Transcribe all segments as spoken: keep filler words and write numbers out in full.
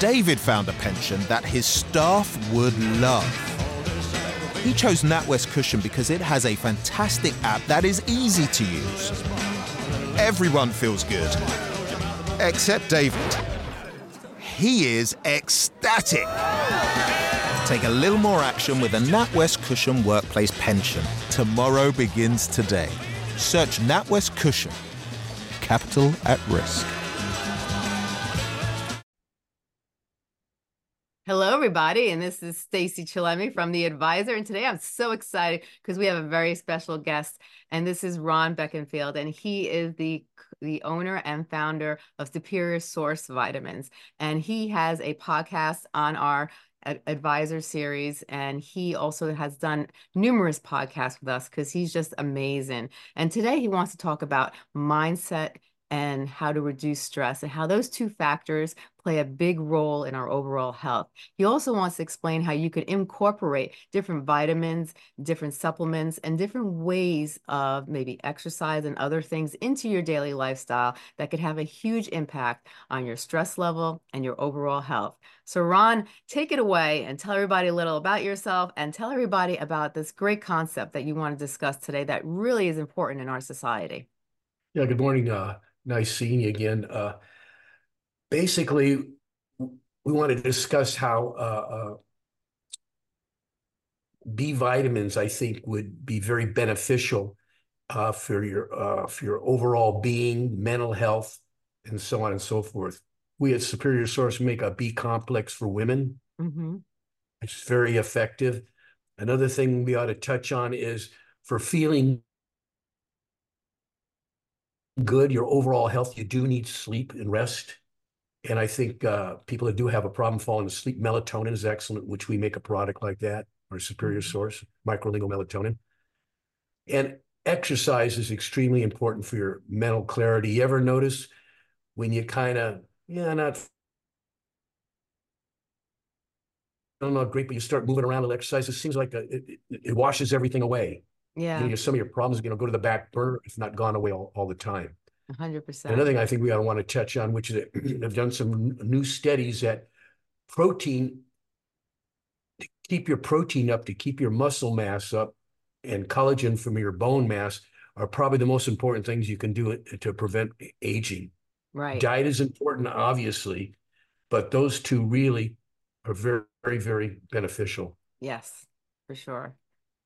David found a pension that his staff would love. He chose NatWest Cushion because it has a fantastic app that is easy to use. Everyone feels good, except David. He is ecstatic. Take a little more action with a NatWest Cushion workplace pension. Tomorrow begins today. Search NatWest Cushion. Capital at risk. Hello, everybody, and this is Stacey Chillemi from The Advisor, and today I'm so excited because we have a very special guest, and this is Ron Beckenfield, and he is the the owner and founder of Superior Source Vitamins, and he has a podcast on our Advisor series, and he also has done numerous podcasts with us because he's just amazing. And today he wants to talk about mindset and how to reduce stress and how those two factors play a big role in our overall health. He also wants to explain how you could incorporate different vitamins, different supplements, and different ways of maybe exercise and other things into your daily lifestyle that could have a huge impact on your stress level and your overall health. So Ron, take it away and tell everybody a little about yourself and tell everybody about this great concept that you want to discuss today that really is important in our society. Yeah, good morning. Uh, nice seeing you again. Uh, basically, we want to discuss how uh, uh, B vitamins, I think, would be very beneficial uh, for your uh, for your overall being, mental health, and so on and so forth. We at Superior Source make a B complex for women. Mm-hmm. It's very effective. Another thing we ought to touch on is for feeling good, your overall health, you do need sleep and rest. And I think uh, people that do have a problem falling asleep, melatonin is excellent, which we make a product like that, our Superior Source, microlingual melatonin. And exercise is extremely important for your mental clarity. You ever notice when you kind of, yeah, not, I don't know, great, but you start moving around and exercise, it seems like a, it, it, it washes everything away. Yeah. You know, some of your problems are going to go to the back burner, if not gone away all, all the time. one hundred percent. Another thing I think we ought to want to touch on, which is that I've done some new studies that protein, to keep your protein up, to keep your muscle mass up, and collagen from your bone mass are probably the most important things you can do to prevent aging. Right. Diet is important, obviously, but those two really are very, very, very beneficial. Yes, for sure.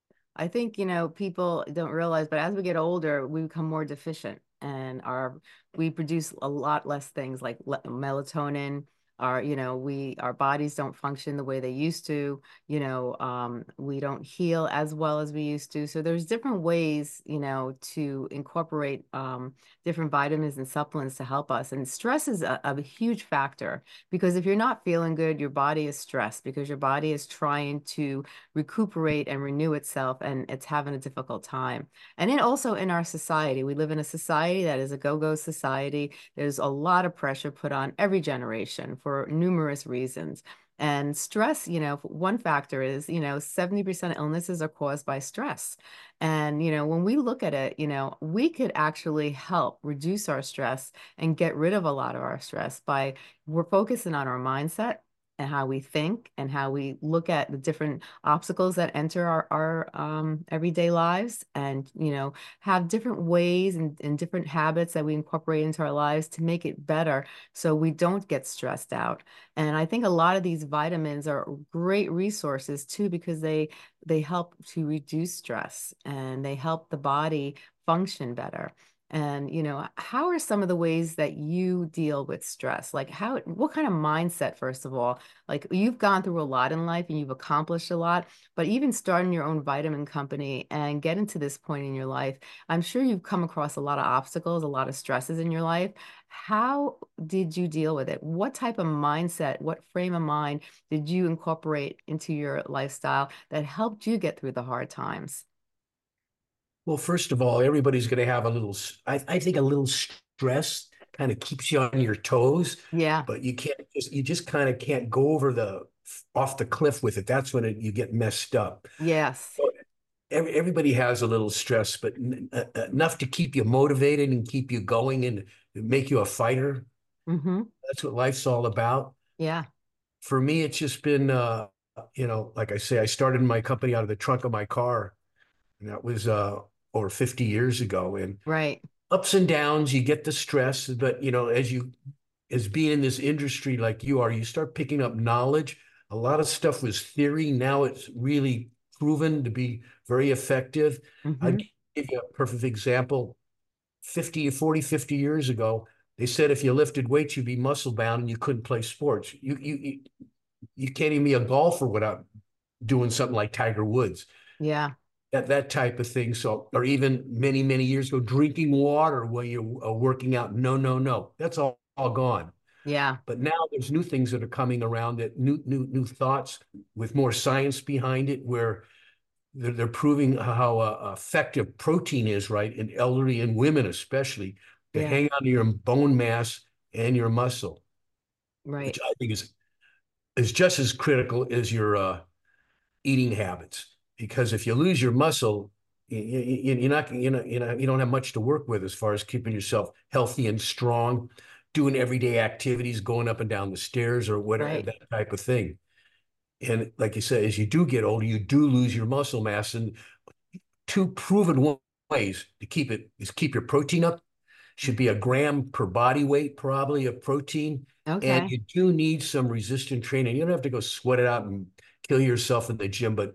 I think, you know, people don't realize, but as we get older, we become more deficient and our, we produce a lot less things like melatonin. Our, you know, we, our bodies don't function the way they used to, you know, um, we don't heal as well as we used to. So there's different ways, you know, to incorporate um, different vitamins and supplements to help us. And stress is a, a huge factor because if you're not feeling good, your body is stressed because your body is trying to recuperate and renew itself and it's having a difficult time. And then also in our society, we live in a society that is a go-go society. There's a lot of pressure put on every generation for for numerous reasons. And stress, you know, one factor is, you know, seventy percent of illnesses are caused by stress. And, you know, when we look at it, you know, we could actually help reduce our stress and get rid of a lot of our stress by we're focusing on our mindset and how we think and how we look at the different obstacles that enter our, our um, everyday lives and, you know, have different ways and, and different habits that we incorporate into our lives to make it better so we don't get stressed out. And I think a lot of these vitamins are great resources too, because they, they help to reduce stress and they help the body function better. And, you know, how are some of the ways that you deal with stress? Like how, what kind of mindset, first of all, like you've gone through a lot in life and you've accomplished a lot, but even starting your own vitamin company and getting to this point in your life, I'm sure you've come across a lot of obstacles, a lot of stresses in your life. How did you deal with it? What type of mindset, what frame of mind did you incorporate into your lifestyle that helped you get through the hard times? Well, first of all, everybody's going to have a little, I, I think a little stress kind of keeps you on your toes. Yeah. But you can't just, you just kind of can't go over the, off the cliff with it. That's when it, you get messed up. Yes. So every, everybody has a little stress, but n uh, enough to keep you motivated and keep you going and make you a fighter. Mm-hmm. That's what life's all about. Yeah. For me, it's just been, uh, you know, like I say, I started my company out of the trunk of my car, and that was uh, over fifty years ago. And Right. ups and downs, you get the stress, but you know, as you as being in this industry like you are, you start picking up knowledge. A lot of stuff was theory. Now it's really proven to be very effective. Mm-hmm. I'd give you a perfect example. fifty, forty, fifty years ago, they said if you lifted weights, you'd be muscle bound and you couldn't play sports. You, you, you can't even be a golfer without doing something like Tiger Woods. Yeah. That, that type of thing. So, or even many, many years ago, drinking water while you're uh, working out. No, no, no. That's all, all gone. Yeah. But now there's new things that are coming around, that new, new, new thoughts with more science behind it, where they're, they're proving how uh, effective protein is, right, in elderly and women especially, to Yeah. hang on to your bone mass and your muscle, Right. which I think is is just as critical as your uh, eating habits. Because if you lose your muscle, you, you, you're not, you know, you know, you don't have much to work with as far as keeping yourself healthy and strong, doing everyday activities, going up and down the stairs or whatever, Right. that type of thing. And like you said, as you do get older, you do lose your muscle mass. And two proven ways to keep it is keep your protein up. Should be a gram per body weight, probably, of protein. And Okay. you do need some resistant training. You don't have to go sweat it out and kill yourself in the gym, but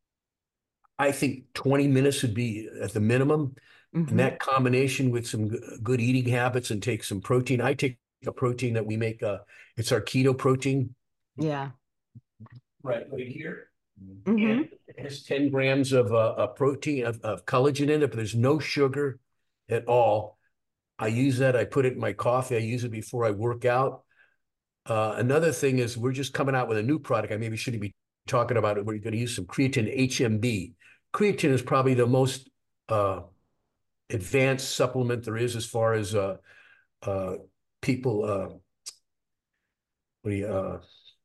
I think twenty minutes would be at the minimum. And Mm-hmm. that combination with some good eating habits and take some protein. I take a protein that we make, uh, it's our keto protein. Yeah. Right, right here. Mm-hmm. And it has ten grams of uh, a protein, of, of collagen in it, but there's no sugar at all. I use that. I put it in my coffee. I use it before I work out. Uh, another thing is we're just coming out with a new product. I maybe shouldn't be talking about it. We're going to use some creatine H M B. Creatine is probably the most uh, advanced supplement there is as far as uh, uh, people, uh, what do you, uh,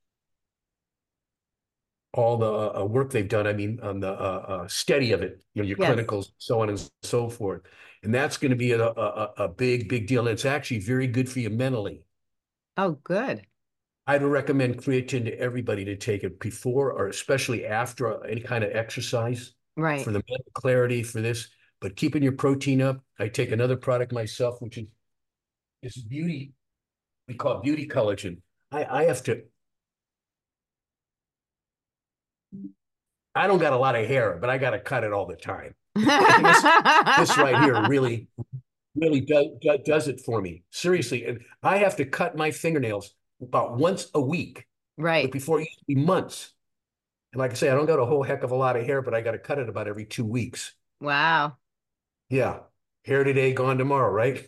all the uh, work they've done. I mean, on the uh, uh, study of it, you know, your Yes. clinicals, so on and so forth. And that's going to be a, a, a big, big deal. And it's actually very good for you mentally. Oh, good. I'd recommend creatine to everybody to take it before or especially after any kind of exercise Right. for the mental clarity for this. But keeping your protein up, I take another product myself, which is is beauty. We call it beauty collagen. I, I have to. I don't got a lot of hair, but I got to cut it all the time. this, this right here really, really does, does it for me. Seriously. And I have to cut my fingernails about once a week. But Right. before it used to be months. And like I say, I don't got a whole heck of a lot of hair, but I got to cut it about every two weeks. Wow. Yeah. Hair today, gone tomorrow, right?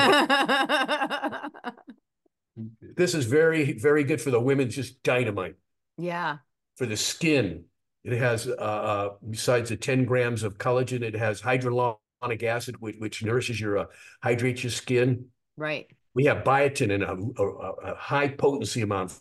This is very, very good for the women, just dynamite. Yeah. For the skin, it has, uh, uh, besides the ten grams of collagen, it has hyaluronic acid, which, which nourishes your, uh, hydrates your skin. Right. We have biotin in a, a, a high potency amount,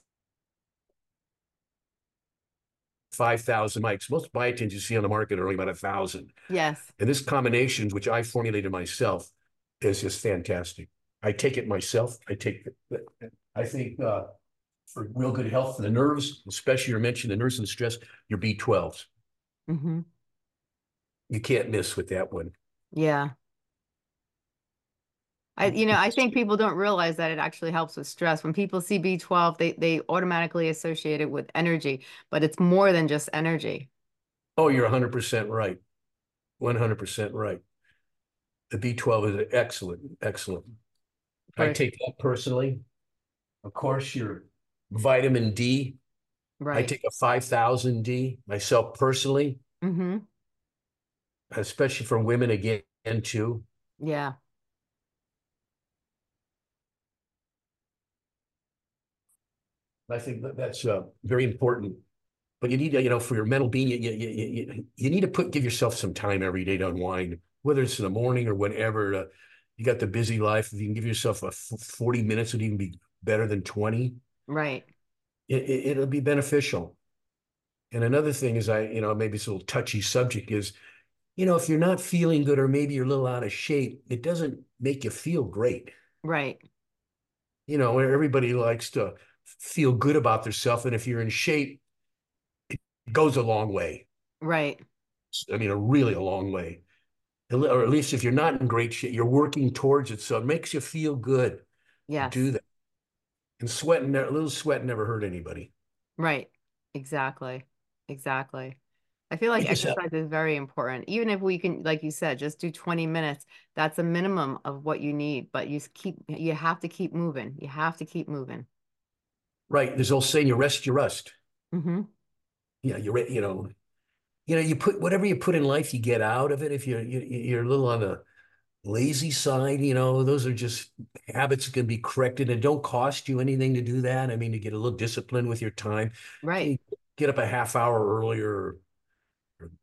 five thousand mics. Most biotins you see on the market are only about a thousand. Yes. And this combination, which I formulated myself, is just fantastic. I take it myself. I take it. I think uh, for real good health for the nerves, especially you mentioned the nerves and stress, your B twelves. Mm-hmm. You can't miss with that one. Yeah. I, you know, I think people don't realize that it actually helps with stress. When people see B twelve, they they automatically associate it with energy, but it's more than just energy. Oh, you're one hundred percent right. one hundred percent right. The B twelve is excellent, excellent. I For, take that personally. Of course, your vitamin D. I right. take a five thousand D myself personally, Mm-hmm. especially for women again, too. Yeah. I think that that's uh, very important. But you need to, you know, for your mental being, you, you, you, you need to put give yourself some time every day to unwind, whether it's in the morning or whenever. Uh, you got the busy life. If you can give yourself a forty minutes, would even be better than twenty. Right. It, it, it'll be beneficial. And another thing is, I, you know, maybe it's a little touchy subject is, you know, if you're not feeling good or maybe you're a little out of shape, it doesn't make you feel great. Right. You know, everybody likes to feel good about themselves. And if you're in shape, it goes a long way. Right. I mean, a really a long way. Or at least if you're not in great shape, you're working towards it. So it makes you feel good to Yes. do that. And sweating, a little sweat never hurt anybody. Right. Exactly. Exactly. I feel like You just have, exercise is very important. Even if we can, like you said, just do twenty minutes, that's a minimum of what you need. But you keep, you have to keep moving. You have to keep moving. right. There's old saying, you rest, you rust. Mm-hmm. Yeah, you are you know, you know, you put whatever you put in life, you get out of it. If you're you, you're a little on the lazy side, you know, those are just habits that can be corrected and don't cost you anything to do that. I mean, to get a little discipline with your time, Right. you get up a half hour earlier. Or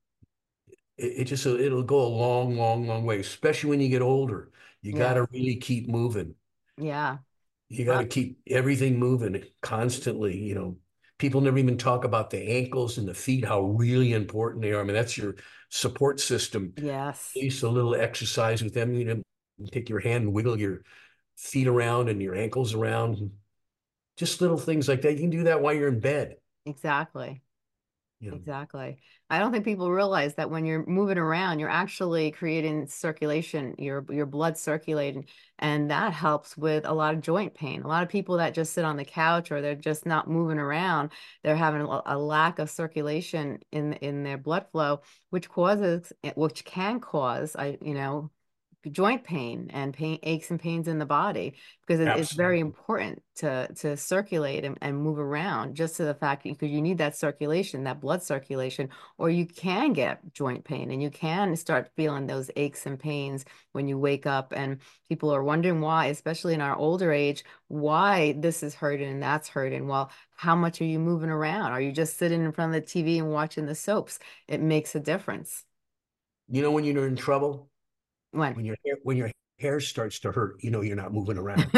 it, it just it'll go a long, long, long way, especially when you get older. You got Yes. to really keep moving. Yeah. You got Uh, to keep everything moving constantly. You know, people never even talk about the ankles and the feet, how really important they are. I mean, that's your support system. At yes. least a little exercise with them. You know, take your hand and wiggle your feet around and your ankles around. Just little things like that. You can do that while you're in bed. Exactly. You know, Exactly. I don't think people realize that when you're moving around, you're actually creating circulation, your your blood circulating, and that helps with a lot of joint pain. A lot of people that just sit on the couch or they're just not moving around, they're having a, a lack of circulation in in their blood flow, which causes, which can cause, I, you know, joint pain and pain aches and pains in the body because it, it's very absolutely. important to to circulate and, and move around just to the fact because you need that circulation, that blood circulation, or you can get joint pain and you can start feeling those aches and pains when you wake up. And people are wondering why, especially in our older age, why this is hurting and that's hurting. Well, how much are you moving around? Are you just sitting in front of the T V and watching the soaps? It makes a difference. You know when you're in trouble? When When your hair when your hair starts to hurt, you know you're not moving around.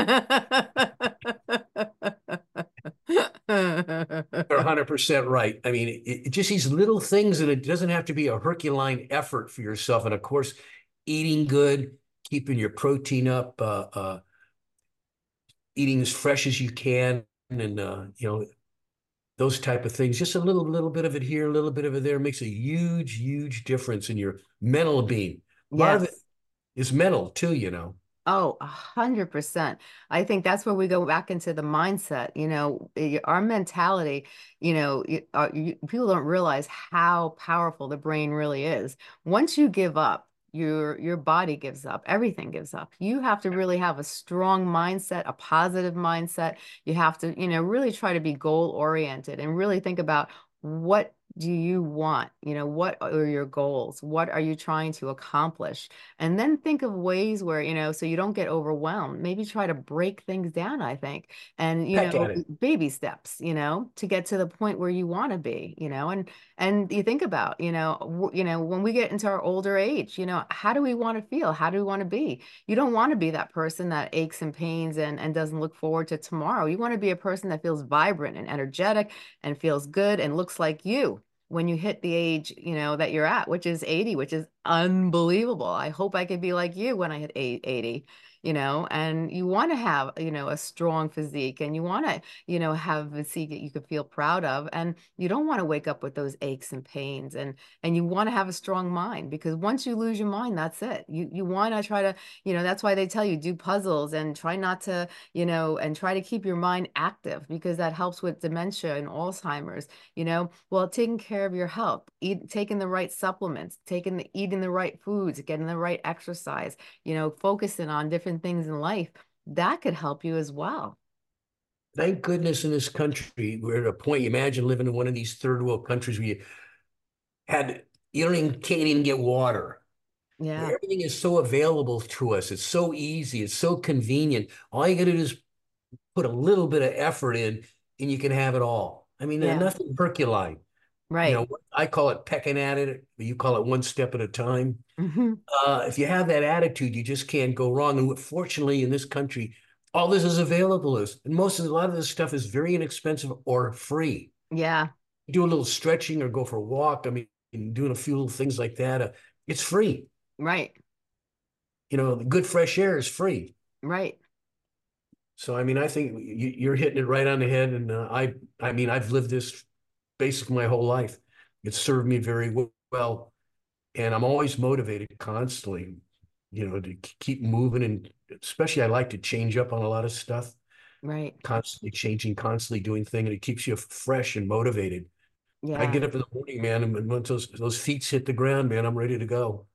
You're one hundred percent right. I mean, it, it just these little things, and it doesn't have to be a Herculean effort for yourself. And of course, eating good, keeping your protein up, uh, uh, eating as fresh as you can, and uh, you know those type of things. Just a little, little bit of it here, a little bit of it there makes a huge, huge difference in your mental being. A lot of it Yes. is mental too, you know. Oh, a hundred percent. I think that's where we go back into the mindset. You know, y- our mentality, you know, y- uh, you, people don't realize how powerful the brain really is. Once you give up, your your body gives up. Everything gives up. You have to really have a strong mindset, a positive mindset. You have to, you know, really try to be goal oriented and really think about what do you want? You know, what are your goals? What are you trying to accomplish? And then think of ways where, you know, so you don't get overwhelmed. Maybe try to break things down, I think. And, you Peck know, at it. baby steps, you know, to get to the point where you want to be, you know, and and you think about, you know, w- you know, when we get into our older age, you know, how do we want to feel? How do we want to be? You don't want to be that person that aches and pains and and doesn't look forward to tomorrow. You want to be a person that feels vibrant and energetic and feels good and looks like you when you hit the age, you know, that you're at, which is eighty, which is unbelievable. I hope I could be like you when I hit eighty, you know, and you want to have, you know, a strong physique and you want to, you know, have a physique that you could feel proud of. And you don't want to wake up with those aches and pains and, and you want to have a strong mind because once you lose your mind, that's it. You, you want to try to, you know, that's why they tell you do puzzles and try not to, you know, and try to keep your mind active because that helps with dementia and Alzheimer's, you know, well, taking care of your health, eat, taking the right supplements, taking the, eating the right foods, getting the right exercise, you know, focusing on different things in life, that could help you as well. Thank goodness in this country, we're at a point, imagine living in one of these third world countries where you had, you don't even, can't even get water. Yeah. Everything is so available to us. It's so easy. It's so convenient. All you got to do is put a little bit of effort in and you can have it all. I mean, Yeah. nothing Herculean. You Right. know, I call it pecking at it. You call it one step at a time. Hmm. Uh, if you have that attitude, you just can't go wrong. And fortunately, in this country, all this is available. Is and most of a lot of this stuff is very inexpensive or free. Yeah. Do a little stretching or go for a walk. I mean, doing a few little things like that. Uh, it's free. Right. You know, the good fresh air is free. Right. So, I mean, I think you, you're hitting it right on the head. And uh, I, I mean, I've lived this basically my whole life. It served me very well. And I'm always motivated constantly, you know, to keep moving. And especially I like to change up on a lot of stuff, Right. constantly changing, constantly doing things. And it keeps you fresh and motivated. I Yeah. get up in the morning, man, and once those, those feet hit the ground, man, I'm ready to go.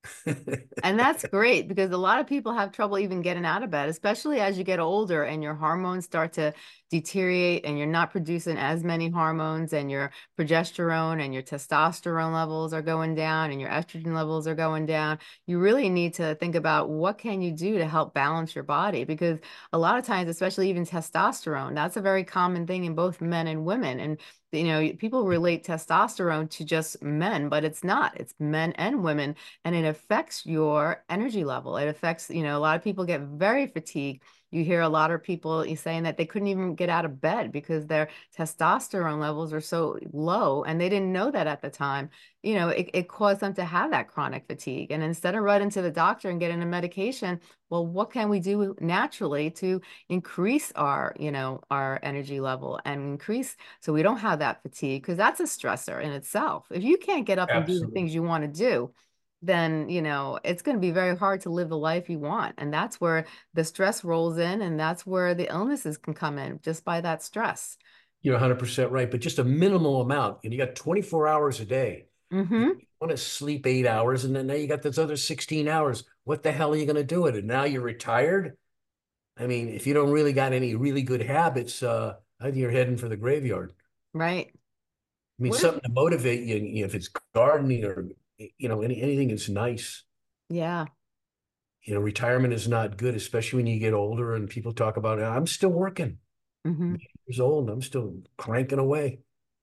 And that's great because a lot of people have trouble even getting out of bed, especially as you get older and your hormones start to deteriorate and you're not producing as many hormones and your progesterone and your testosterone levels are going down and your estrogen levels are going down. You really need to think about what can you do to help balance your body because a lot of times, especially even testosterone, that's a very common thing in both men and women. And you know, people relate testosterone to just men, but it's not. It's men and women and it affects your energy level. It affects, you know, a lot of people get very fatigued. You hear a lot of people saying that they couldn't even get out of bed because their testosterone levels are so low and they didn't know that at the time. You know, it, it caused them to have that chronic fatigue. And instead of running to the doctor and getting a medication, well, what can we do naturally to increase our, you know, our energy level and increase so we don't have that fatigue? Because that's a stressor in itself. If you can't get up and do the Absolutely. things you want to do, then, you know, it's going to be very hard to live the life you want. And that's where the stress rolls in, and that's where the illnesses can come in just by that stress. You're one hundred percent right, but just a minimal amount. And you got twenty-four hours a day. You Mm-hmm. want to sleep eight hours, and then now you got those other sixteen hours. What the hell are you going to do with it? Now you're retired. I mean, if you don't really got any really good habits, uh, I think you're heading for the graveyard. Right. I mean, What are, something to motivate you, you know, if it's gardening or, you know, any, anything that's nice. yeah. You know, retirement is not good, especially when you get older and people talk about, I'm still working. Mm-hmm. I'm eighty years old. I'm still cranking away.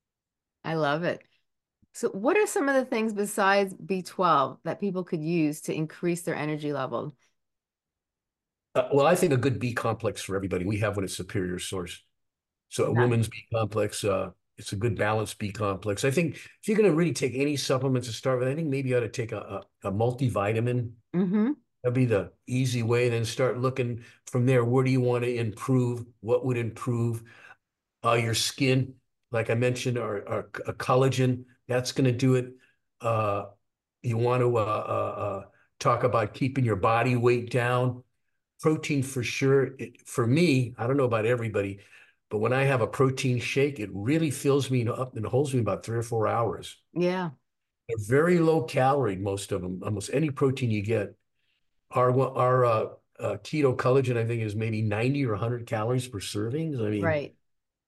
I love it. So what are some of the things besides B twelve that people could use to increase their energy level? Uh, well, I think a good B complex for everybody. We have one at Superior Source. So a Yeah. woman's B complex, uh, it's a good balanced B complex. I think if you're going to really take any supplements to start with, I think maybe you ought to take a, a, a multivitamin. Mm-hmm. That'd be the easy way. Then start looking from there. Where do you want to improve? What would improve uh, your skin? Like I mentioned, or, or a collagen. That's going to do it. Uh, you want to uh, uh, uh, talk about keeping your body weight down. Protein for sure. It, for me, I don't know about everybody, but when I have a protein shake, it really fills me up and holds me about three or four hours. Yeah. They're very low calorie, most of them. Almost any protein you get. Our our uh, uh, keto collagen, I think, is maybe ninety or one hundred calories per servings. I mean, Right.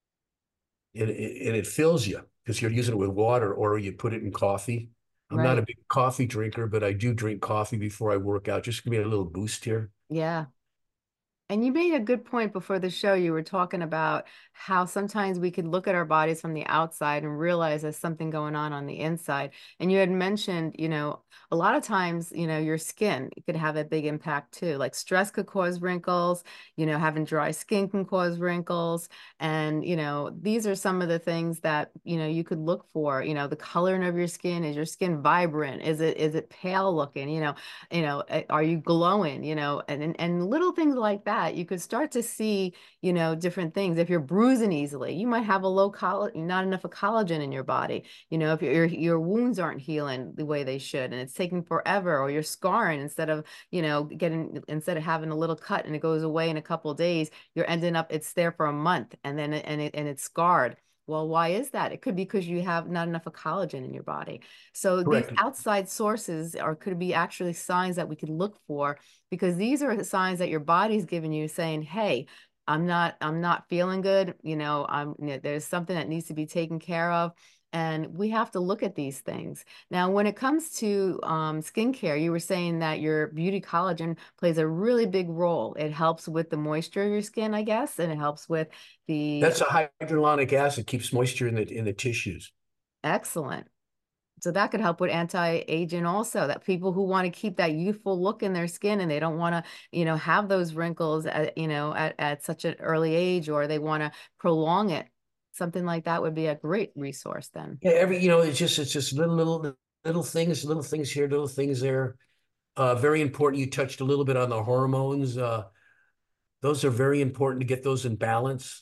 and it, and it fills you because you're using it with water or you put it in coffee. I'm not a Right. big coffee drinker, but I do drink coffee before I work out, just to give me a little boost here. Yeah. And you made a good point before the show. You were talking about how sometimes we could look at our bodies from the outside and realize there's something going on on the inside. And you had mentioned, you know, a lot of times, you know, your skin could have a big impact too. Like stress could cause wrinkles, you know, having dry skin can cause wrinkles. And, you know, these are some of the things that, you know, you could look for, you know, the coloring of your skin. Is your skin vibrant? Is it, is it pale looking? You know, you know, uh, are you glowing, you know, and, and, and little things like that, you could start to see, you know, different things. If you're bruising easily, you might have a low collagen, not enough of collagen in your body. You know, if your, your wounds aren't healing the way they should, and it's taking forever, or you're scarring instead of, you know, getting, instead of having a little cut and it goes away in a couple of days, you're ending up, it's there for a month and then, it, and it, and it's scarred. Well, why is that? It could be because you have not enough of collagen in your body. So these Correct. outside sources are could be actually signs that we could look for because these are the signs that your body's giving you saying, hey, I'm not, I'm not feeling good. You know, I'm, you know, there's something that needs to be taken care of. And we have to look at these things. Now, when it comes to um, skincare, you were saying that your beauty collagen plays a really big role. It helps with the moisture of your skin, I guess, and it helps with the That's a hyaluronic acid, keeps moisture in the in the tissues. excellent. So that could help with anti-aging also, that people who want to keep that youthful look in their skin and they don't want to, you know, have those wrinkles at, you know, at, at such an early age, or they want to prolong it. Something like that would be a great resource then. Yeah, every you know, it's just it's just little little little things, little things here, little things there. Uh, very important. You touched a little bit on the hormones. Uh, Those are very important to get those in balance.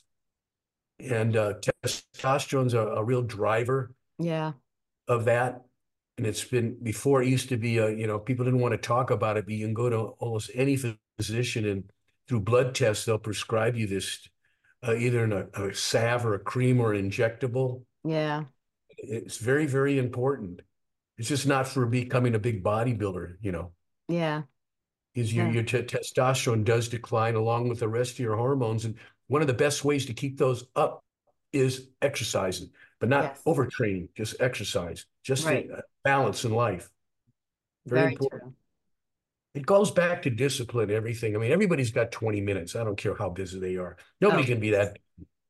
And uh, testosterone's a, a real driver Yeah. of that. And it's been before it used to be a, you know, people didn't want to talk about it, but you can go to almost any physician and through blood tests, they'll prescribe you this uh, either in a, a salve or a cream or an injectable. Yeah. It's very, very important. It's just not for becoming a big bodybuilder, you know, Yeah. is your, Yeah. your t- testosterone does decline along with the rest of your hormones. And one of the best ways to keep those up is exercising, but not Yes. overtraining, just exercise, just Right. a balance in life. Very Very important. true. It goes back to discipline, everything. I mean, everybody's got twenty minutes. I don't care how busy they are. Nobody Oh, can be that.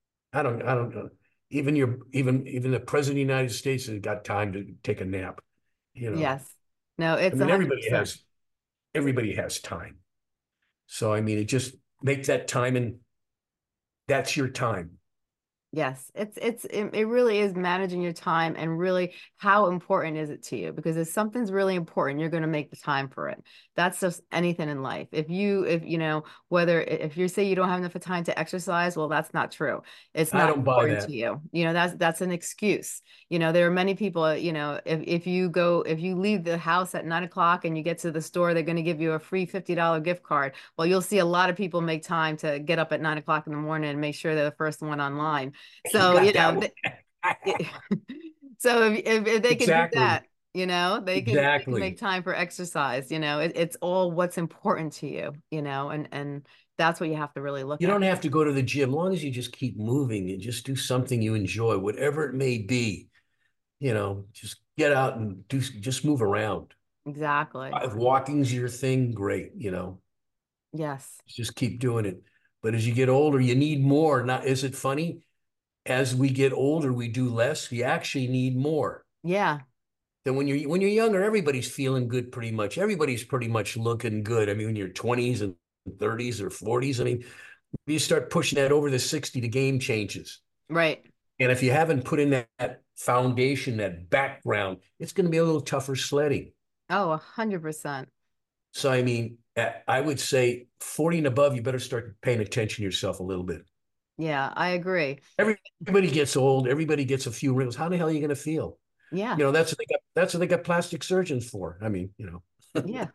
I don't, I don't know. Even your, even, even the president of the United States has got time to take a nap, you know. yes. No, I it's a mean, hundred everybody percent. has, everybody has time. So, I mean, it just make that time and that's your time. Yes, it's it's it, it really is managing your time, and really how important is it to you? Because if something's really important, you're going to make the time for it. That's just anything in life. If you if you know whether if you say you don't have enough time to exercise, well, that's not true. It's I not don't buy important that. to you. You know, that's that's an excuse. You know, there are many people, you know, if if you go if you leave the house at nine o'clock and you get to the store, they're going to give you a free fifty dollar gift card. Well, you'll see a lot of people make time to get up at nine o'clock in the morning and make sure they're the first one online. You So, got you that know, one. th- so if, if, if they can do Exactly. that, you know, they can, they can make Exactly. time for exercise, you know, it, it's all what's important to you, you know, and, and that's what you have to really look You at. don't have to go to the gym, as long as you just keep moving and just do something you enjoy, whatever it may be. You know, just get out and do, just move around. Exactly. If walking's your thing, great, you know, Yes. just keep doing it. But as you get older, you need more. Not, is it funny? As we get older, we do less. You actually need more. Yeah. Then when you're when you're younger, everybody's feeling good pretty much. Everybody's pretty much looking good. I mean, when you're twenties and thirties or forties, I mean, you start pushing that over the sixty, the game changes. Right. And if you haven't put in that, that foundation, that background, it's going to be a little tougher sledding. Oh, a hundred percent. So, I mean, I would say forty and above, you better start paying attention to yourself a little bit. Yeah, I agree. Everybody gets old. Everybody gets a few wrinkles. How the hell are you going to feel? Yeah. You know, that's what they got. That's what they got plastic surgeons for. I mean, you know. Yeah.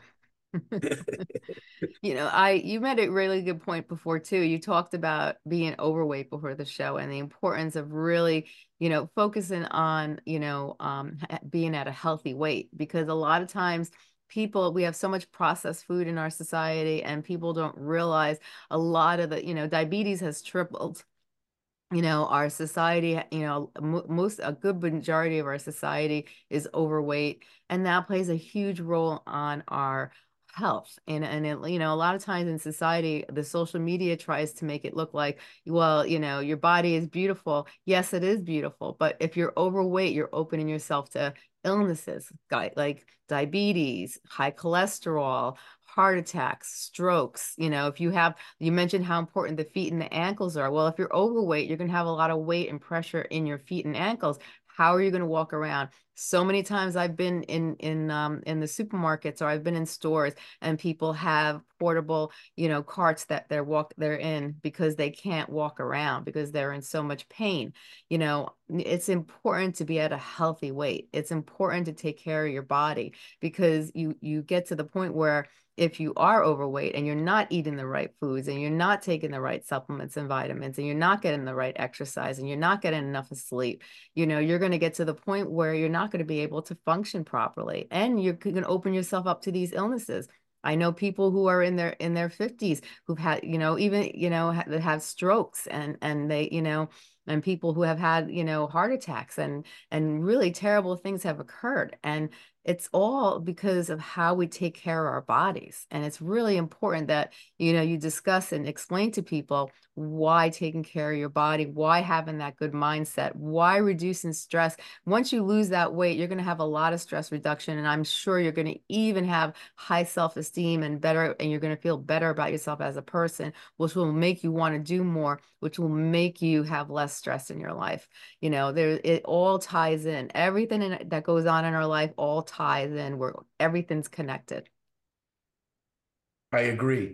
You know, I you made a really good point before too. You talked about being overweight before the show and the importance of really, you know, focusing on, you know, um, being at a healthy weight, because a lot of times people, we have so much processed food in our society, and people don't realize a lot of the, you know, diabetes has tripled. You know, our society, you know, most, a good majority of our society is overweight, and that plays a huge role on our health. And, and it, you know, a lot of times in society, the social media tries to make it look like, well, you know, your body is beautiful. Yes, it is beautiful. But if you're overweight, you're opening yourself to illnesses like diabetes, high cholesterol, heart attacks, strokes. You know, if you have, you mentioned how important the feet and the ankles are. Well, if you're overweight, you're going to have a lot of weight and pressure in your feet and ankles. How are you going to walk around? So many times I've been in in um, in the supermarkets, or I've been in stores, and people have portable, you know, carts that they're walk they're in because they can't walk around because they're in so much pain. You know, it's important to be at a healthy weight. It's important to take care of your body, because you you get to the point where if you are overweight and you're not eating the right foods, and you're not taking the right supplements and vitamins, and you're not getting the right exercise, and you're not getting enough of sleep, you know, you're going to get to the point where you're not going to be able to function properly, and you're going to open yourself up to these illnesses. I know people who are in their in their fifties who've had, you know, even, you know, that have strokes, and and they, you know, and people who have had, you know, heart attacks, and and really terrible things have occurred. And it's all because of how we take care of our bodies. And it's really important that, you know, you discuss and explain to people why taking care of your body, why having that good mindset, why reducing stress. Once you lose that weight, you're going to have a lot of stress reduction. And I'm sure you're going to even have high self-esteem and better, and you're going to feel better about yourself as a person, which will make you want to do more, which will make you have less stress in your life. You know, there, it all ties in. Everything in, that goes on in our life all ties in, where everything's connected. I agree.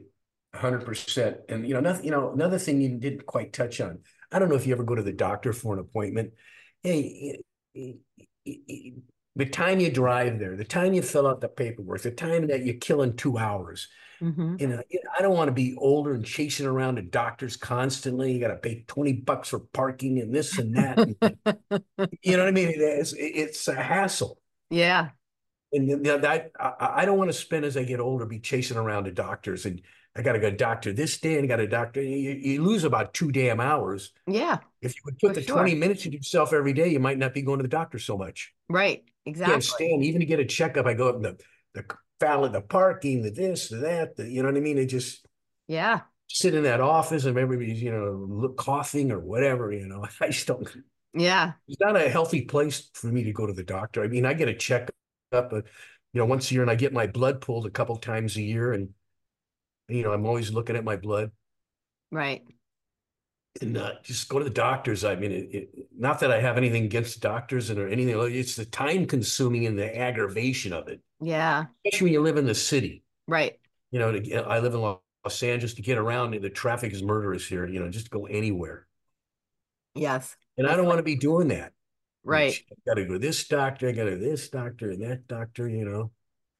one hundred percent. And, you know, nothing, you know, another thing you didn't quite touch on. I don't know if you ever go to the doctor for an appointment. Hey, the time you drive there, the time you fill out the paperwork, the time that you're killing two hours. Mm-hmm. You know, I don't want to be older and chasing around to doctors constantly. You got to pay twenty bucks for parking and this and that. You know what I mean? It is, it's a hassle. Yeah. And that I, I don't want to spend as I get older, be chasing around to doctors and I got to go to doctor this day and I got a doctor. You, you lose about two damn hours. Yeah. If you would put the sure. twenty minutes to yourself every day, you might not be going to the doctor so much. Right. Exactly. Can't stand even to get a checkup. I go up in the the foul the parking, the this, the that, the, you know what I mean? It just yeah. sit in that office and everybody's, you know, look, coughing or whatever, you know. I just don't. Yeah. It's not a healthy place for me to go to the doctor. I mean, I get a checkup, uh, you know, once a year, and I get my blood pulled a couple times a year, and you know, I'm always looking at my blood. Right. And uh, just go to the doctors. I mean, it, it, not that I have anything against doctors and or anything. It's the time consuming and the aggravation of it. Yeah. Especially when you live in the city. Right. You know, to, I live in Los Angeles. To get around, the traffic is murderous here. You know, just go anywhere. Yes. And I don't want to be doing that. Right. I got to go to this doctor. I got to go to this doctor and that doctor, you know.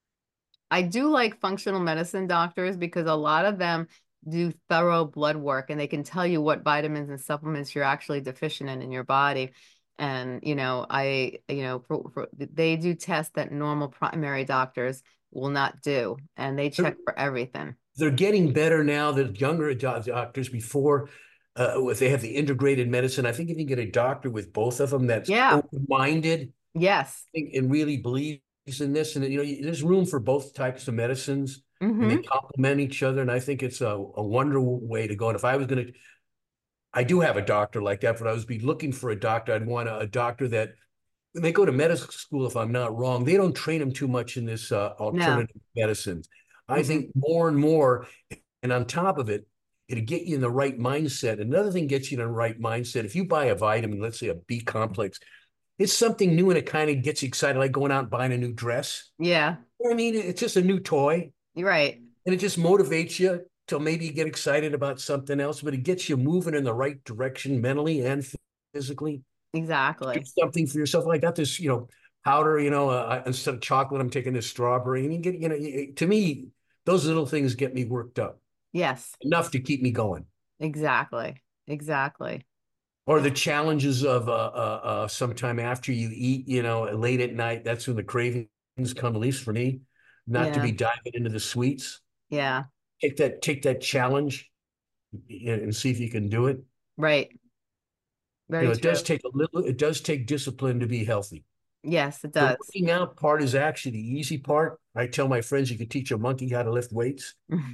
I do like functional medicine doctors because a lot of them do thorough blood work and they can tell you what vitamins and supplements you're actually deficient in in your body. And, you know, I, you know, for, for, they do tests that normal primary doctors will not do. And they check for everything. They're getting better now. The younger doctors before, uh, if they have the integrated medicine, I think if you get a doctor with both of them that's yeah. open-minded. Yes. And really believes in this. And, you know, there's room for both types of medicines. Mm-hmm. And they complement each other. And I think it's a, a wonderful way to go. And if I was going to, I do have a doctor like that, but I was be looking for a doctor. I'd want a, a doctor that, when they go to medical school, if I'm not wrong, they don't train them too much in this uh, alternative no. medicines. I mm-hmm. think more and more, and on top of it, it'll get you in the right mindset. Another thing gets you in the right mindset. If you buy a vitamin, let's say a B complex, it's something new and it kind of gets you excited, like going out and buying a new dress. Yeah. I mean, it's just a new toy. You're right. And it just motivates you till maybe you get excited about something else, but it gets you moving in the right direction mentally and physically. Exactly. Do something for yourself. I got this, you know, powder, you know, uh, instead of chocolate, I'm taking this strawberry. And you get, you know, to me, those little things get me worked up. Yes. Enough to keep me going. Exactly. Exactly. Or the challenges of uh, uh, uh, sometime after you eat, you know, late at night, that's when the cravings come, at least for me, not yeah. to be diving into the sweets. Yeah. Take that, take that challenge and see if you can do it. Right. Very you know, it true. does take a little, it does take discipline to be healthy. Yes, it does. The working out part is actually the easy part. I tell my friends, you can teach a monkey how to lift weights,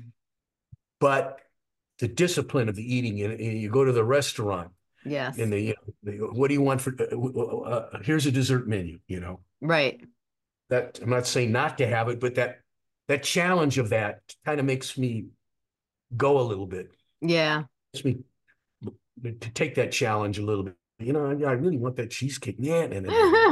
but the discipline of the eating, and you go to the restaurant. Yes. And the, you know, the, what do you want for, uh, uh, here's a dessert menu, you know? Right. That, I'm not saying not to have it, but that, that challenge of that kind of makes me go a little bit. Yeah. Makes me to take that challenge a little bit. You know, I, I really want that cheesecake. Yeah. And,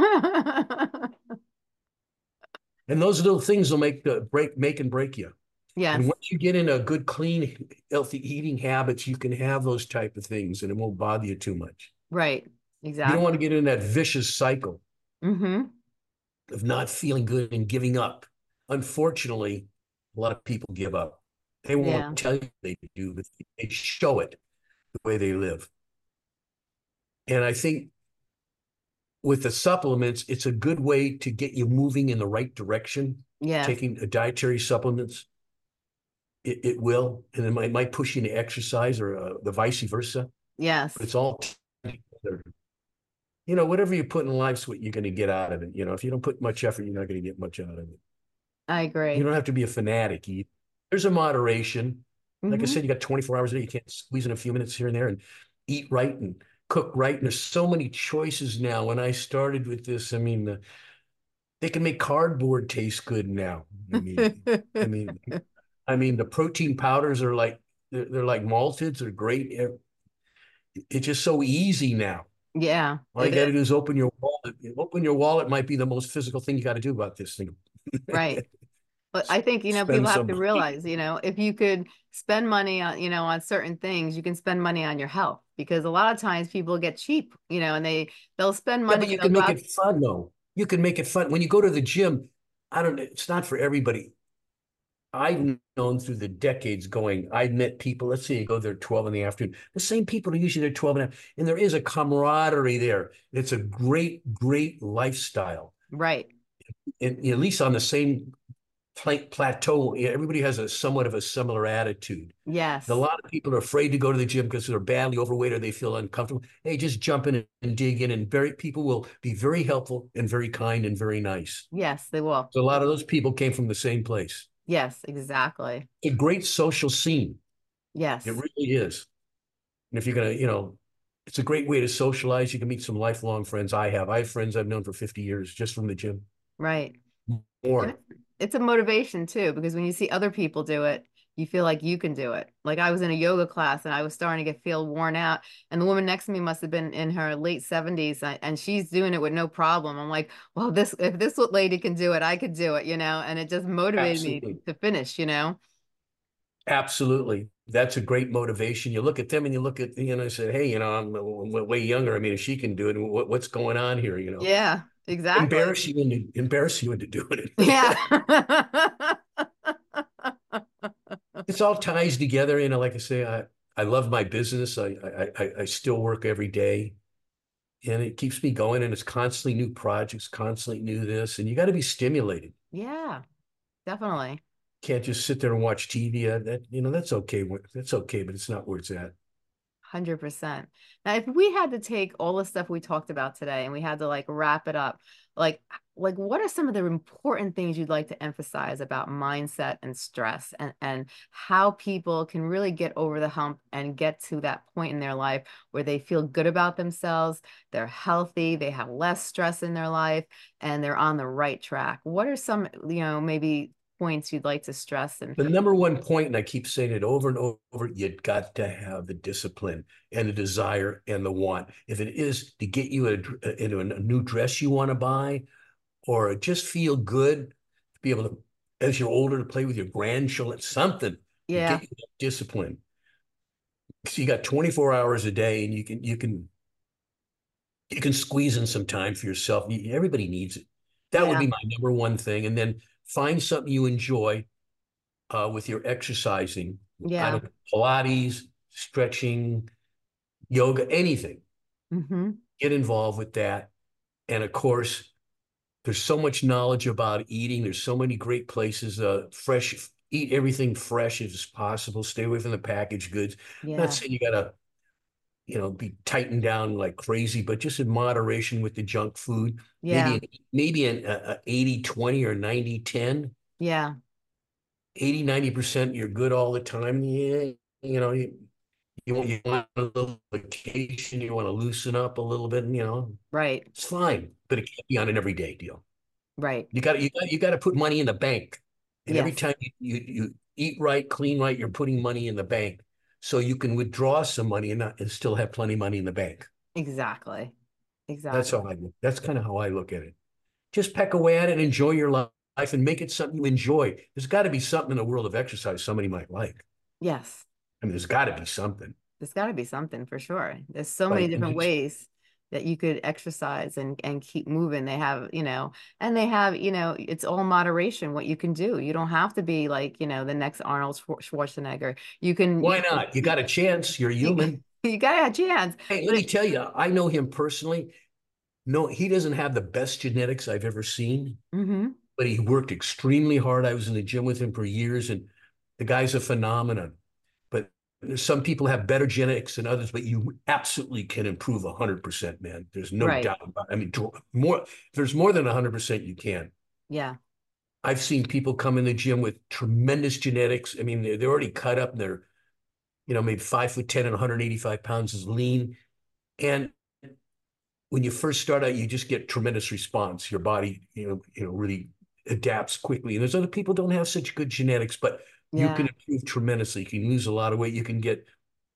and those little things will make the break, make and break you. Yes. And once you get in a good, clean, healthy eating habits, you can have those type of things and it won't bother you too much. Right. Exactly. You don't want to get in that vicious cycle mm-hmm. of not feeling good and giving up. Unfortunately, a lot of people give up. They won't yeah. tell you they do, but they show it the way they live. And I think with the supplements, it's a good way to get you moving in the right direction. Yeah. Taking a dietary supplements. It, it will, and it might, might push you into exercise or uh, the vice versa. Yes. But it's all together. You know, whatever you put in life's what you're going to get out of it. You know, if you don't put much effort, you're not going to get much out of it. I agree. You don't have to be a fanatic. You, there's a moderation. Like mm-hmm. I said, you got twenty-four hours a day. You can't squeeze in a few minutes here and there and eat right and cook right. And there's so many choices now. When I started with this, I mean, uh, they can make cardboard taste good now. I mean, I mean. I mean, the protein powders are like, they're, they're like malteds. They're great. It, it's just so easy now. Yeah. All you got to do is open your wallet. Open your wallet might be the most physical thing you got to do about this thing. Right. But I think, you know, people Spend have some to money. realize, you know, if you could spend money on, you know, on certain things, you can spend money on your health because a lot of times people get cheap, you know, and they they'll spend Yeah, money, but you they'll can go make out. it fun though. You can make it fun. When you go to the gym, I don't know, it's not for everybody. I've known through the decades going, I've met people, let's say you go there twelve in the afternoon. The same people are usually there twelve and a half, and there is a camaraderie there. It's a great, great lifestyle. Right. And at least on the same plateau, everybody has a somewhat of a similar attitude. A Yes. lot of people are afraid to go to the gym because they're badly overweight or they feel uncomfortable. Hey, just jump in and dig in, and very people will be very helpful and very kind and very nice. Yes, they will. So a lot of those people came from the same place. Yes, exactly. It's a great social scene. It Yes. really is. And if you're gonna, you know, it's a great way to socialize. You can meet some lifelong friends. I have. I have friends I've known for fifty years just from the gym. Right. And More. it's, it's a motivation too, because when you see other people do it, you feel like you can do it. Like I was in a yoga class and I was starting to get feel worn out, and the woman next to me must have been in her late seventies, and she's doing it with no problem. I'm like, well, this if this lady can do it, I could do it, you know, and it just motivated me Absolutely. to finish, you know. Absolutely. That's a great motivation. You look at them and you look at, you know, say, hey, you know, I'm, I'm way younger. I mean, if she can do it, what, what's going on here? You know, Yeah, exactly. embarrass you into embarrass you into doing Yeah. it. It's all ties together. You know, like I say, I, I love my business. I, I, I, I still work every day, and it keeps me going. And it's constantly new projects, constantly new this, and you got to be stimulated. Yeah, definitely. Can't just sit there and watch T V. Uh, That, you know, that's okay. That's okay, but it's not where it's at. one hundred percent. Now, if we had to take all the stuff we talked about today and we had to like wrap it up, like like what are some of the important things you'd like to emphasize about mindset and stress, and and how people can really get over the hump and get to that point in their life where they feel good about themselves, they're healthy, they have less stress in their life, and they're on the right track? What are some, you know, maybe points you'd like to stress? And The number one point, and I keep saying it over and over, you got to have the discipline and the desire and the want. If it is to get you a, into a new dress you want to buy, or just feel good to be able to, as you're older, to play with your grandchildren, something to yeah, get you that discipline. So you got twenty-four hours a day, and you can you can you can squeeze in some time for yourself. Everybody needs it. That would yeah, be my number one thing. And then find something you enjoy uh, with your exercising. I yeah. don't Pilates, stretching, yoga, anything. Mm-hmm. Get involved with that. And of course, there's so much knowledge about eating. There's so many great places. Uh, fresh, eat everything fresh as possible. Stay away from the packaged goods. I'm not Yeah, saying you gotta, you know, be tightened down like crazy, but just in moderation with the junk food. Maybe yeah, an, maybe an uh, eighty twenty or ninety ten. yeah. eighty, ninety percent you're good all the time. Yeah, you know, you, you want, you want a little vacation, you want to loosen up a little bit, and, you know, Right, it's fine, but it can't be on an everyday deal. right. You got you got you got to put money in the bank, and every Yes, time you, you you eat right, clean right, you're putting money in the bank, so you can withdraw some money and not and still have plenty of money in the bank. exactly. That's Exactly. how I look. That's kind of how I look at it. Just peck away at it, enjoy your life, and make it something you enjoy. There's got to be something in the world of exercise somebody might like. Yes. I mean, there's got to be something. There's got to be something for sure. There's so many Like, different ways that you could exercise and and keep moving. They have, you know, and they have, you know, it's all moderation what you can do. You don't have to be like, you know, the next Arnold Schwarzenegger. You can why you not? You got a chance. You're you, human. you got to have a chance. Hey, let But me it, tell you, I know him personally. No, he doesn't have the best genetics I've ever seen, mm-hmm. but he worked extremely hard. I was in the gym with him for years, and the guy's a phenomenon. But some people have better genetics than others, but you absolutely can improve one hundred percent, man. There's no Right. doubt about it. I mean, more, if there's more than one hundred percent, you can. Yeah. I've seen people come in the gym with tremendous genetics. I mean, they're, they're already cut up. They're, you know, maybe five foot ten and one hundred eighty-five pounds is lean. And when you first start out, you just get tremendous response. Your body, you know, you know, really adapts quickly. And there's other people don't have such good genetics, but you Yeah. can improve tremendously. You can lose a lot of weight. You can get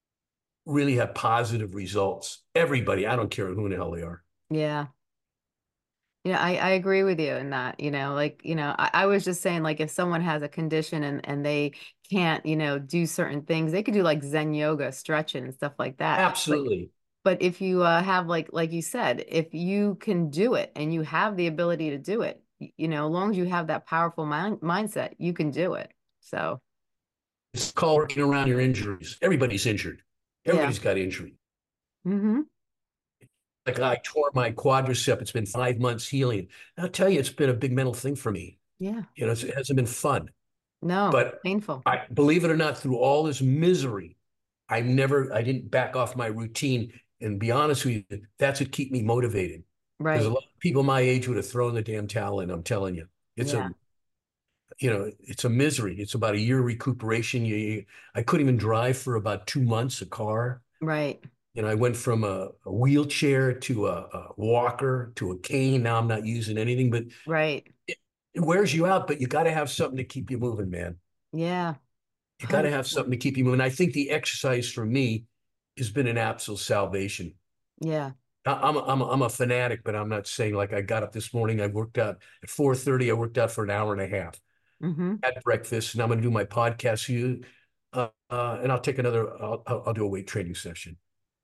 really have positive results. Everybody, I don't care who in the hell they are. Yeah. You know, I, I agree with you in that, you know, like, you know, I, I was just saying, like, if someone has a condition and, and they can't, you know, do certain things, they could do like Zen yoga, stretching and stuff like that. But Absolutely. but if you uh, have like like you said, if you can do it and you have the ability to do it, y- you know, as long as you have that powerful mind mindset, you can do it. So, It's called working around your injuries. Everybody's injured. yeah. Everybody's got injury. Hmm. Like I tore my quadricep. It's been five months healing. I'll tell you, it's been a big mental thing for me. Yeah. You know, it's, it hasn't been fun. No, But painful. I believe it or not, through all this misery, I never, I didn't back off my routine. And be honest with you, that's what keep me motivated. Because a Right. lot of people my age would have thrown the damn towel in. I'm telling you, it's Yeah. a, you know, it's a misery. It's about a year recuperation. You, you, I couldn't even drive for about two months, a car. Right. You know, I went from a, a wheelchair to a, a walker to a cane. Now I'm not using anything, but Right. it, it wears you out. But you got to have something to keep you moving, man. Yeah. You got to one hundred have percent. something to keep you moving. I think the exercise for me has been an absolute salvation. Yeah. I- I'm a, I'm a, I'm a fanatic, but I'm not saying like I got up this morning. I worked out at four thirty. I worked out for an hour and a half. Hmm. Had breakfast, and I'm going to do my podcast. You, uh, uh, and I'll take another. I'll, I'll I'll do a weight training session.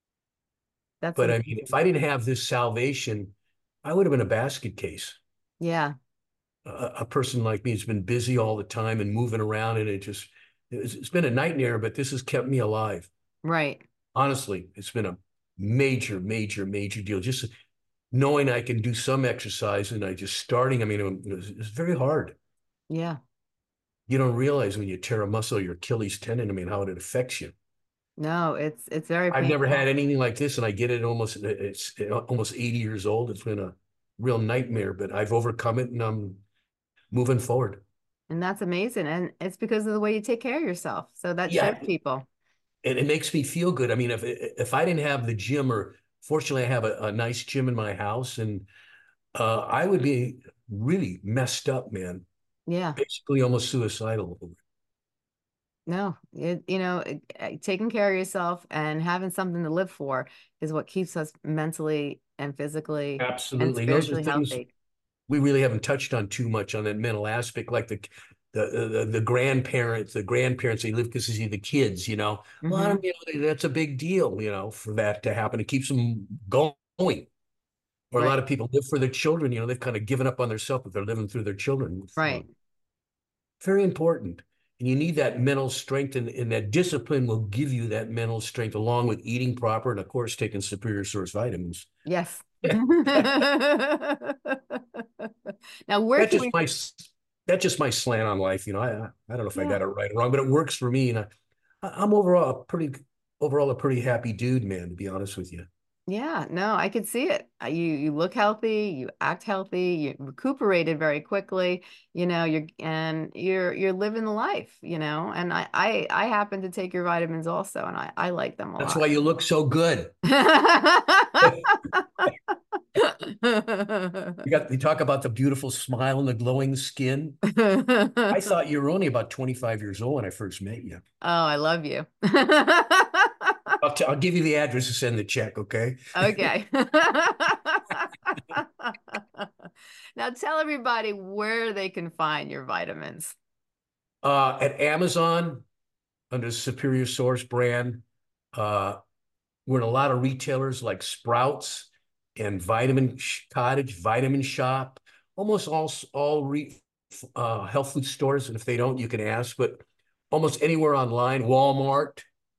That's But I mean, if amazing. I didn't have this salvation, I would have been a basket case. Yeah. A, a person like me has been busy all the time and moving around, and it just it's, it's been a nightmare. But this has kept me alive. Right. Honestly, it's been a major, major, major deal. Just knowing I can do some exercise and I just starting. I mean, it was, it's very hard. Yeah. You don't realize when you tear a muscle, your Achilles tendon. I mean, how it affects you. No, it's it's very I've never had painful. anything like this, and I get it almost. It's almost eighty years old. It's been a real nightmare, but I've overcome it, and I'm moving forward. And that's amazing. And it's because of the way you take care of yourself. So that shows Yeah, people. and it makes me feel good. I mean, if if I didn't have the gym, or fortunately, I have a, a nice gym in my house, and uh, I would be really messed up, man. Yeah. Basically, almost suicidal. No, it, you know, it- uh, taking care of yourself and having something to live for is what keeps us mentally and physically and Absolutely, and those are spiritually things healthy. we really haven't touched on too much on that mental aspect, like the the the, the grandparents, the grandparents, they live because they see the kids, you know. A lot of Hmm. them, you know, that's a big deal, you know, for that to happen. It keeps them going. Or a Right. lot of people live for their children, you know, they've kind of given up on themselves, but they're living through their children. Right. Very important. And you need that mental strength, and, and that discipline will give you that mental strength along with eating proper and, of course, taking superior source vitamins. Yes. Now, where That's can just we? my that's just my slant on life. You know, I I don't know if I Yeah. got it right or wrong, but it works for me, and I, I'm overall a pretty overall a pretty happy dude, man. To be honest with you. Yeah, no, I could see it. Uh, You you look healthy, you act healthy, you recuperated very quickly, you know, you're and you're you're living the life, you know. And I I I happen to take your vitamins also, and I I like them a That's lot. why you look so good. You got you talk about the beautiful smile and the glowing skin. I Oh, thought you were only about twenty-five years old when I first met you. I love you. I'll, t- I'll give you the address to send the check, okay? Okay. Now tell everybody where they can find your vitamins. Uh, at Amazon, under the Superior Source brand, uh, we're in a lot of retailers like Sprouts and Vitamin Cottage, Vitamin Shop, almost all all re, uh, health food stores. And if they don't, you can ask. But almost anywhere online, Walmart.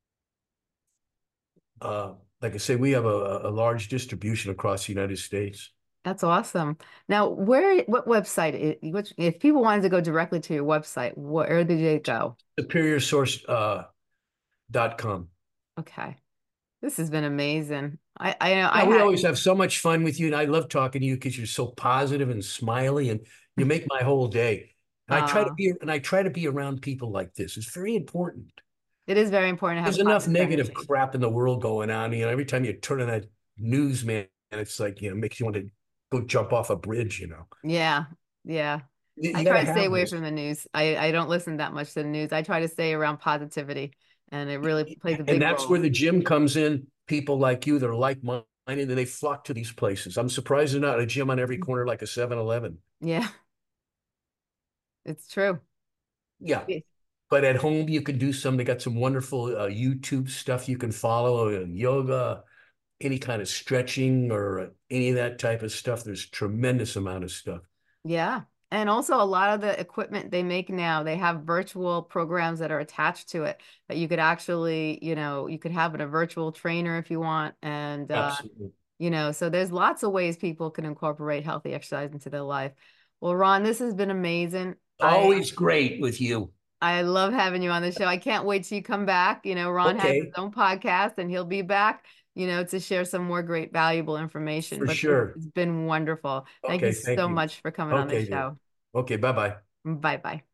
Uh, like I say, we have a, a large distribution across the United States. That's awesome. Now, where, what website, i- which, if people wanted to go directly to your website, where did they go? Superior Source uh, dot com. Okay. This has been amazing. I, I know I Yeah, we had, always have so much fun with you, and I love talking to you because you're so positive and smiley, and you make my whole day. And I try to uh, be, and I try to be around people like this. It's very important. it is very important to have There's enough positive negative energy. crap in the world going on. You know, every time you turn on that news, man, it's like, you know, makes you want to go jump off a bridge, you know. Yeah. Yeah. You, I you got try to to stay have away this. from the news. I, I don't listen that much to the news. I try to stay around positivity, and it really plays a And big that's where role. the gym comes in. People like you that are like and then they flock to these places. I'm surprised there's not a gym on every corner like a seven eleven. Yeah, it's true. Yeah. Yes. But at home, you can do some. They got some wonderful uh, YouTube stuff you can follow, uh, yoga, any kind of stretching or uh, any of that type of stuff. There's tremendous amount of stuff. Yeah. And also a lot of the equipment they make now, they have virtual programs that are attached to it that you could actually, you know, you could have a virtual trainer if you want. And, uh, Absolutely. you know, so there's lots of ways people can incorporate healthy exercise into their life. Well, Ron, this has been amazing. I Always great with you. I love having you on the show. I can't wait till you come back. You know, Ron has his Okay, own podcast and he'll be back, you know, to share some more great, valuable information. for But this sure. has been wonderful. Thank you Okay, thank so you. much for coming on the Okay, dear. show. Okay, bye-bye. Bye bye.